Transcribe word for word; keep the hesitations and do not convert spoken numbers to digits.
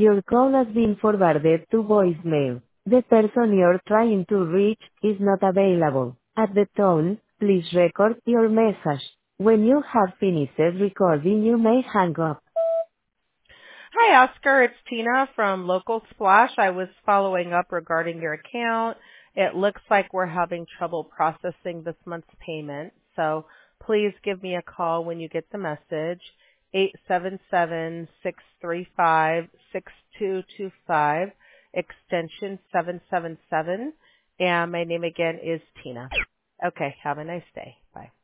Your call has been forwarded to voicemail. The person you're trying to reach is not available. At the tone, please record your message. When you have finished recording, you may hang up. Hi, Oscar. It's Tina from Local Splash. I was following up regarding your account. It looks like we're having trouble processing this month's payment, so please give me a call when you get the message, eight seven seven, six three five, six two two five, extension seven seven seven, and my name again is Tina. Okay, have a nice day. Bye.